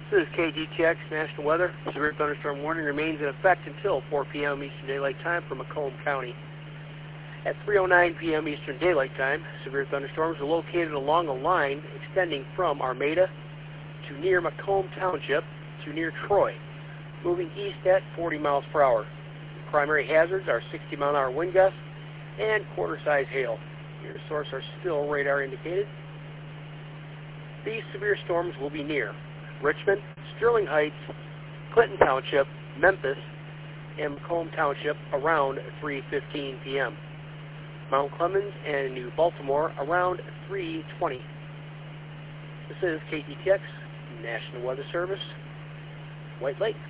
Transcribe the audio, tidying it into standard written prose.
This is KTTX National Weather. Severe thunderstorm warning remains in effect until 4 p.m. Eastern Daylight Time for Macomb County. At 3:09 p.m. Eastern Daylight Time, severe thunderstorms are located along a line extending from Armada to near Macomb Township to near Troy, moving east at 40 miles per hour. Primary hazards are 60-mile-an-hour wind gusts and quarter-size hail. Your source are still radar indicated. These severe storms will be near Richmond, Sterling Heights, Clinton Township, Memphis, and Macomb Township around 3:15 p.m. Mount Clemens and New Baltimore around 3:20. This is KTTX National Weather Service, White Lake.